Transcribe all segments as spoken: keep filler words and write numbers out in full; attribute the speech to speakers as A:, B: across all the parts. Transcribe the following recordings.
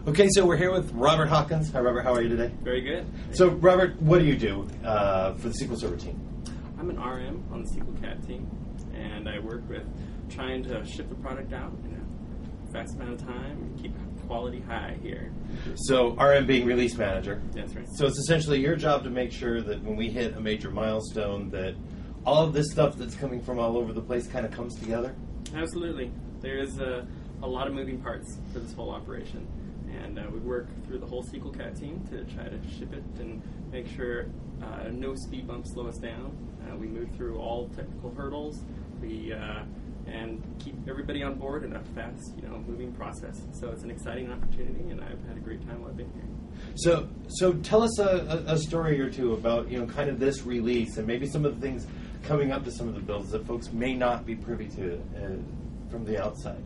A: Okay, so we're here with Robert Hawkins. Hi, Robert. How are you today?
B: Very good.
A: So, Robert, what do you do uh, for the S Q L Server team?
B: I'm an R M on the S Q L Cat team, and I work with trying to ship the product out in a fast amount of time and keep quality high here.
A: So, R M being release manager.
B: That's right.
A: So it's essentially your job to make sure that when we hit a major milestone that all of this stuff that's coming from all over the place kind of comes together?
B: Absolutely. There is a, a lot of moving parts for this whole operation. And uh, we work through the whole S Q L Cat team to try to ship it and make sure uh, no speed bumps slow us down. Uh, we move through all technical hurdles. We uh, and keep everybody on board in a fast, you know, moving process. So it's an exciting opportunity, and I've had a great time while I've been here.
A: So, so tell us a, a, a story or two about, you know, kind of this release and maybe some of the things coming up to some of the builds that folks may not be privy to uh, from the outside.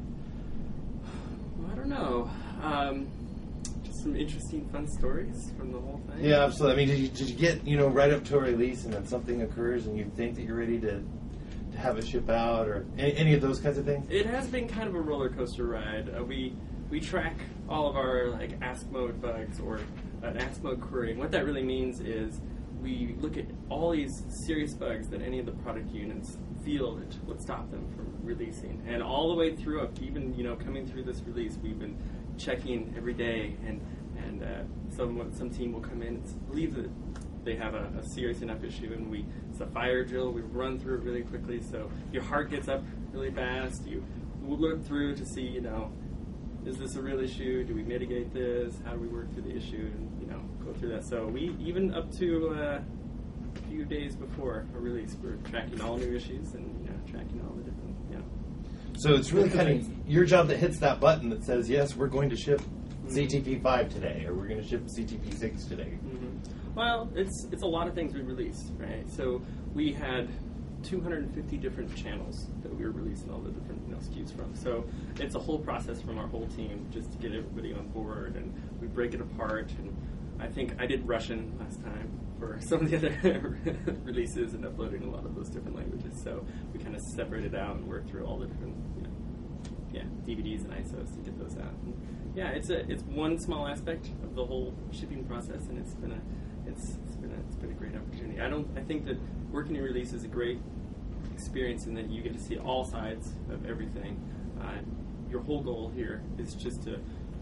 B: Well, I don't know. Um, just some interesting, fun stories from the whole thing.
A: Yeah, absolutely. I mean, did you, did you get, you know, right up to a release and then something occurs and you think that you're ready to, to have it ship out or any, any of those kinds of things?
B: It has been kind of a roller coaster ride. Uh, we we track all of our like ask mode bugs or an ask mode query. And what that really means is we look at all these serious bugs that any of the product units feel that would stop them from releasing. And all the way through up, even you know coming through this release, we've been checking every day, and and uh, some some team will come in and believe that they have a, a serious enough issue, and we it's a fire drill. We run through it really quickly, so your heart gets up really fast. You look through to see, you know, is this a real issue? Do we mitigate this? How do we work through the issue? And you know, go through that. So we even up to uh, a few days before a release, we're tracking all new issues and you know, tracking all the different, you know.
A: So it's really kind of your job that hits that button that says, yes, we're going to ship C T P five today, or we're going to ship C T P six today.
B: Mm-hmm. Well, it's it's a lot of things we released, right? So we had two hundred fifty different channels that we were releasing all the different you know, S K Us from. So it's a whole process from our whole team just to get everybody on board, and we break it apart. And I think I did Russian last time for some of the other releases and uploading a lot of those different languages. So we kind of separated out and worked through all the different you know, yeah, D V Ds and I S Os to get those out. And yeah, it's a it's one small aspect of the whole shipping process, and it's been a it's it's been a, it's been a great opportunity. I don't I think that working in release is a great experience in that you get to see all sides of everything. Uh, your whole goal here is just to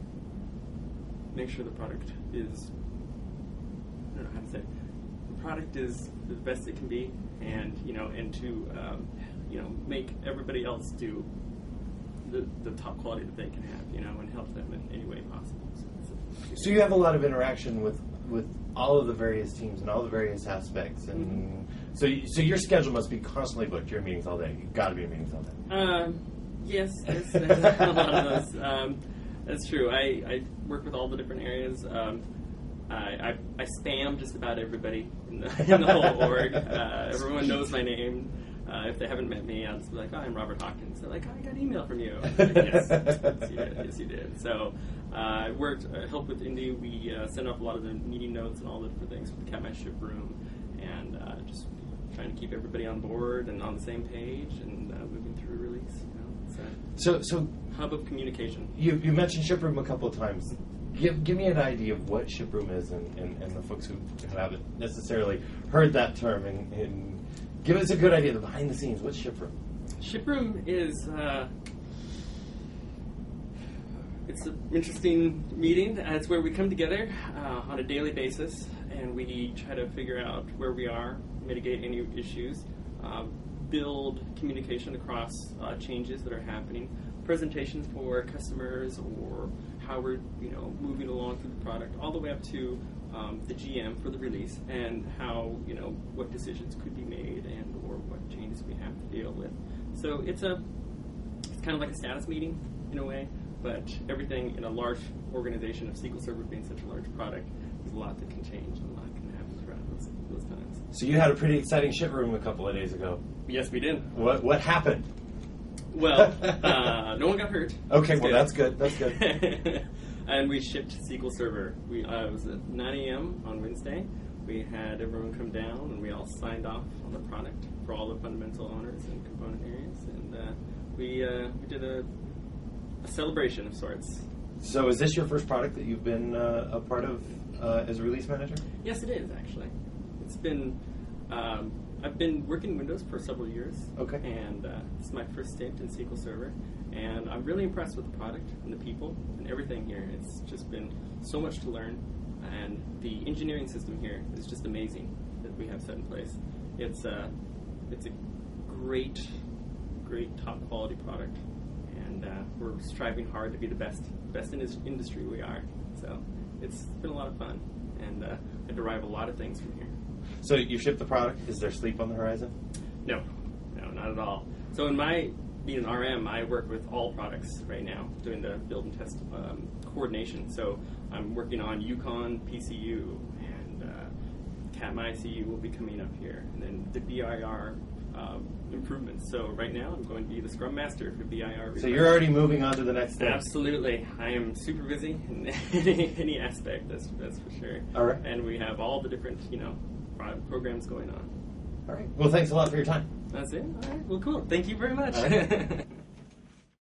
B: make sure the product is I don't know how to say it. The product is the best it can be, and you know, and to um, you know make everybody else do the the top quality that they can have, you know, and help them in any way possible. So, so,
A: so you have a lot of interaction with, with all of the various teams and all the various aspects, and mm-hmm. so you, so your schedule must be constantly booked. You're in meetings all day. You've got to be in meetings all day.
B: Um, yes, there's, there's a lot of those. Um, that's true. I, I work with all the different areas. Um, I, I I spam just about everybody in the, in the whole org. Uh, everyone knows my name. Uh, if they haven't met me, I'll just be like, oh, I'm Robert Hawkins. They're like, oh, I got an email from you. Like, yes, yes, you did. Yes, you did. So uh, I worked, uh, helped with Indy. We uh, sent off a lot of the meeting notes and all the different things for the Catman Ship Room, and uh, just trying to keep everybody on board and on the same page and uh, moving through a release. You know, it's a
A: so, so
B: hub of communication.
A: You, you mentioned Ship Room a couple of times. Give, give me an idea of what Ship Room is, and, and, and the folks who haven't necessarily heard that term, and, and give us a good idea of the behind the scenes. What's Ship Room?
B: Ship Room is uh, it's an interesting meeting. Uh, it's where we come together uh, on a daily basis, and we try to figure out where we are, mitigate any issues, uh, build communication across uh, changes that are happening, presentations for customers, or how we're you know moving along through the product, all the way up to um, the G M for the release, and how you know what decisions could be made and or what changes we have to deal with. So it's a it's kind of like a status meeting in a way, but everything in a large organization of S Q L Server being such a large product, there's a lot that can change and a lot can happen throughout those, those times.
A: So you had a pretty exciting Ship Room a couple of days ago.
B: Yes, we did.
A: What what happened?
B: Well, uh, no one got hurt.
A: Okay,
B: that's
A: well
B: good.
A: that's good. That's good.
B: And we shipped S Q L Server. We uh, it was at nine a.m. on Wednesday. We had everyone come down, and we all signed off on the product for all the fundamental owners and component areas. And uh, we uh, we did a, a celebration of sorts
A: So is this your first product that you've been uh, a part of uh, as a release manager?
B: Yes, it is, actually. It's been, um, I've been working Windows for several years.
A: Okay.
B: And uh, this is my first stint in S Q L Server. And I'm really impressed with the product and the people and everything here. It's just been so much to learn. And the engineering system here is just amazing that we have set in place. It's a, it's a great, great top quality product. And uh, we're striving hard to be the best, best in this industry we are. So it's been a lot of fun. And uh, I derive a lot of things from here.
A: So you ship the product. Is there sleep on the horizon?
B: No, no, not at all. So in my, being an R M, I work with all products right now, doing the build and test um, coordination. So I'm working on Yukon P C U, and uh, Cat M I C U will be coming up here, and then the B I R um, improvements. So right now I'm going to be the Scrum Master for B I R.
A: So you're already moving on to the next thing.
B: Absolutely. I am super busy in any, any aspect, that's, that's for sure.
A: All right.
B: And we have all the different, you know, pro- programs going on.
A: All right. Well, thanks a lot for your time.
B: That's it? All right. Well, cool. Thank you very much.
A: All right.